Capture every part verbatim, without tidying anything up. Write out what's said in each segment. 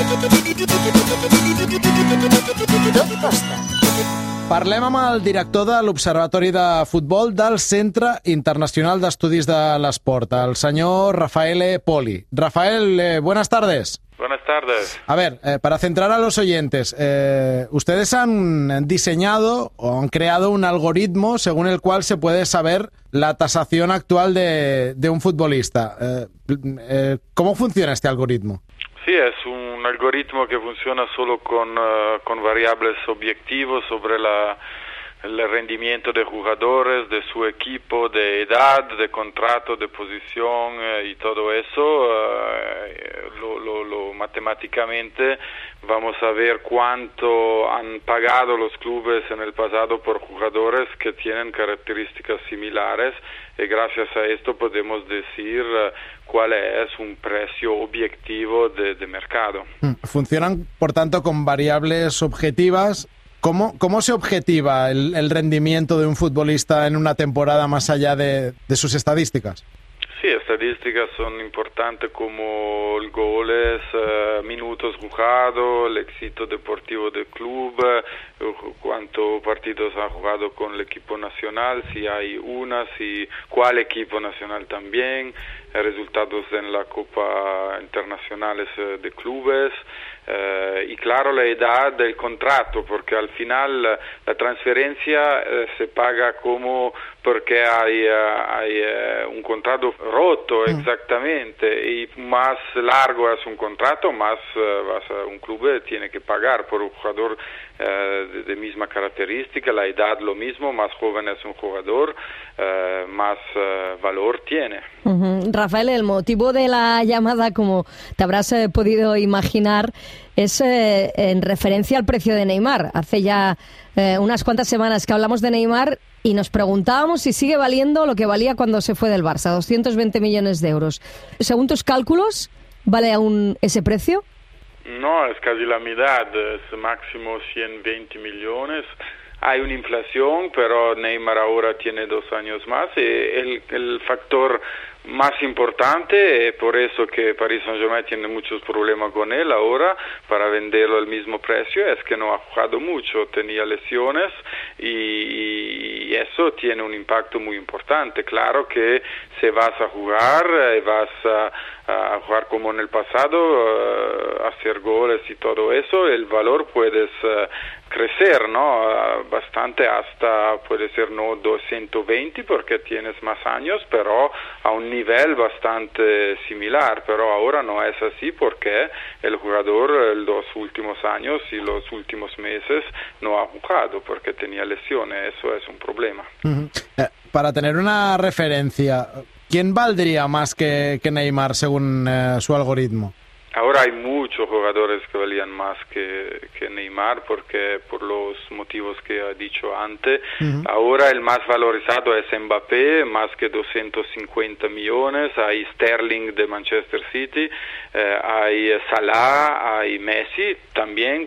Tot costa. Parlem amb el director de l'Observatori de Futbol del Centre Internacional d'Estudis de l'Esport, el senyor Raffaele Poli. Rafael, eh, buenas tardes. Buenas tardes. A ver, eh, para centrar a los oyentes, eh, ustedes han diseñado o han creado un algoritmo según el cual se puede saber la tasación actual de, de un futbolista. Eh, eh, ¿Cómo funciona este algoritmo? Sí, es un algoritmo que funciona solo con, uh, con variables objetivos sobre la, el rendimiento de jugadores, de su equipo, de edad, de contrato, de posición uh, y todo eso. Uh, lo, lo, lo, matemáticamente vamos a ver cuánto han pagado los clubes en el pasado por jugadores que tienen características similares y gracias a esto podemos decir uh, cuál es un precio objetivo de, de mercado. Funcionan, por tanto, con variables objetivas. ¿Cómo, cómo se objetiva el, el rendimiento de un futbolista en una temporada más allá de, de sus estadísticas? Sí, estadísticas son importantes como el goles, uh, minutos jugados, el éxito deportivo del club, uh, cuántos partidos ha jugado con el equipo nacional, si hay una, si cuál equipo nacional también, resultados en la Copa Internacionales uh, de clubes. Uh, y claro, la edad del contrato, porque al final uh, la transferencia uh, se paga como porque hay, uh, hay uh, un contrato roto mm. exactamente, y más largo es un contrato, más uh, vas a un club tiene que pagar por un jugador uh, de, de misma característica, la edad lo mismo, más joven es un jugador, uh, más uh, valor tiene. Uh-huh. Rafael, el motivo de la llamada, como te habrás eh, podido imaginar, es eh, en referencia al precio de Neymar. Hace ya eh, unas cuantas semanas que hablamos de Neymar y nos preguntábamos si sigue valiendo lo que valía cuando se fue del Barça, doscientos veinte millones de euros. Según tus cálculos, ¿vale aún ese precio? No, es casi la mitad, es máximo ciento veinte millones. Hay una inflación, pero Neymar ahora tiene dos años más y el, el factor más importante, por eso que Paris Saint-Germain tiene muchos problemas con él ahora para venderlo al mismo precio, es que no ha jugado mucho, tenía lesiones y, y eso tiene un impacto muy importante. Claro que si vas a jugar y vas a, a jugar como en el pasado, uh, hacer goles y todo eso, el valor puedes uh, crecer, ¿no? Uh, bastante hasta, puede ser no doscientos veinte porque tienes más años, pero a un nivel bastante similar, pero ahora no es así porque el jugador en los últimos años y los últimos meses no ha jugado porque tenía lesiones, eso es un problema. Uh-huh. Eh, para tener una referencia, ¿quién valdría más que, que Neymar según eh, su algoritmo? Ahora hay muchos jugadores que valían más que, que Neymar porque por los motivos que he dicho antes. Uh-huh. Ahora el más valorizado es Mbappé, más que doscientos cincuenta millones. Hay Sterling de Manchester City, eh, hay Salah, hay Messi también,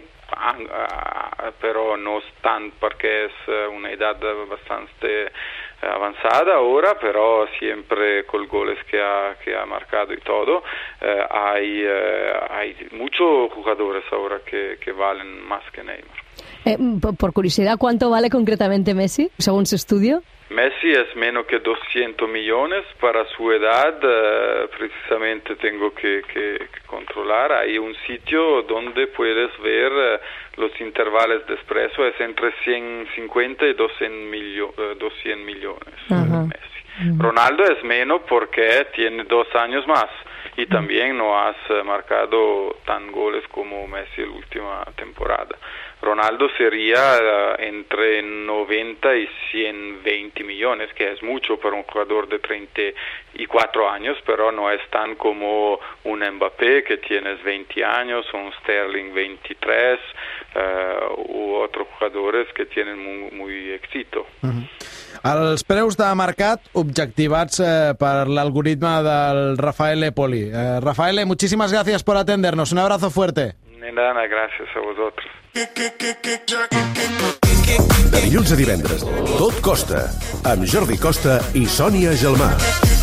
pero no están porque es una edad bastante avanzada ahora, pero siempre con goles que ha, que ha marcado y todo. Eh, hay, eh, hay muchos jugadores ahora que, que valen más que Neymar. Eh, por, por curiosidad, ¿cuánto vale concretamente Messi, según su estudio? Messi es menos que doscientos millones para su edad, eh, precisamente tengo que, que, que controlar. Hay un sitio donde puedes ver eh, los intervalos de precio, es entre ciento cincuenta y doscientos millones. Uh-huh. Messi. Uh-huh. Ronaldo es menos porque tiene dos años más y también no has marcado tan goles como Messi la última temporada. Ronaldo sería uh, entre noventa y ciento veinte millones, que es mucho para un jugador de treinta y cuatro años, pero no es tan como un Mbappé que tienes veinte años, un Sterling veintitrés, uh, u otros jugadores que tienen muy, muy éxito. Uh-huh. Els preus de mercat objectivats eh, per l'algoritme del Raffaele Poli. Eh, Raffaele, muchísimas gracias por atendernos. Un abrazo fuerte. Nada, gracias a vosotros. De dilluns a divendres, Tot Costa, amb Jordi Costa i Sònia Gelmà.